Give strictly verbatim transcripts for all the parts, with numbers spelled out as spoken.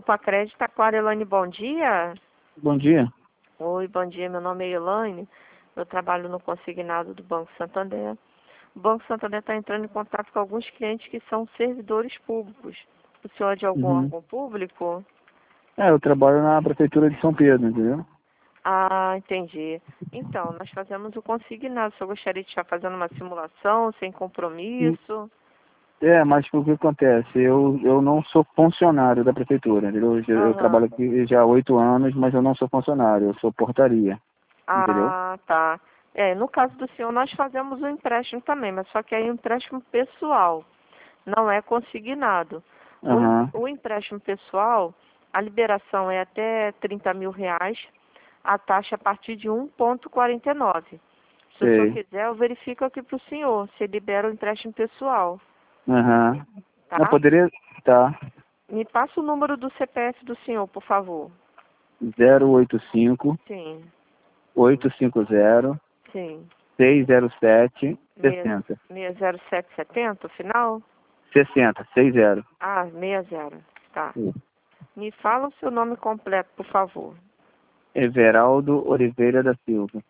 Opa, Crédito Aquário, Elaine, bom dia. Bom dia. Oi, bom dia, meu nome é Elaine, eu trabalho no consignado do Banco Santander. O Banco Santander está entrando em contato com alguns clientes que são servidores públicos. O senhor é de algum Uhum. órgão público? É, eu trabalho na Prefeitura de São Pedro, entendeu? Ah, entendi. Então, nós fazemos o consignado. O senhor gostaria de estar fazendo uma simulação sem Hum, compromisso? É, mas o que acontece? Eu, eu não sou funcionário da Prefeitura, entendeu? Eu, eu Aham. trabalho aqui já há oito anos, mas eu não sou funcionário, eu sou portaria, entendeu? Ah, tá. É, no caso do senhor, nós fazemos o empréstimo também, mas só que aí é um empréstimo pessoal, não é consignado. O, em- Aham, o empréstimo pessoal, a liberação é até trinta mil reais, a taxa a partir de um vírgula quarenta e nove. Se o senhor sei. quiser, eu verifico aqui para o senhor, se libera o empréstimo pessoal, Aham. Eu tá? poderia. Tá. Me passa o número do C P F do senhor, por favor. zero oito cinco, Sim, oito cinco zero, sim. seis zero sete, Meia- sessenta. seis zero sete setenta, o final? sessenta, seis zero. Ah, meia zero. Tá. Me fala o seu nome completo, por favor. Everaldo Oliveira da Silva.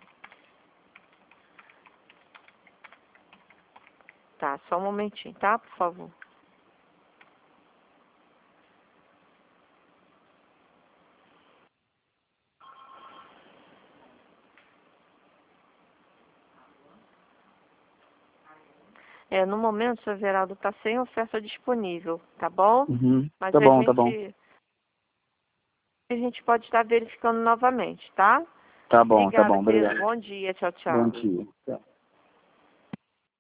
Tá, só um momentinho, tá? Por favor. É, no momento, o seu Everaldo tá sem oferta disponível, tá bom? Uhum. Mas Tá a bom, tá bom. gente, a gente pode estar verificando novamente, tá? Tá bom, tá Obrigada, bom, querido. obrigado. Bom dia. Tchau, Bom tchau. dia. Tchau.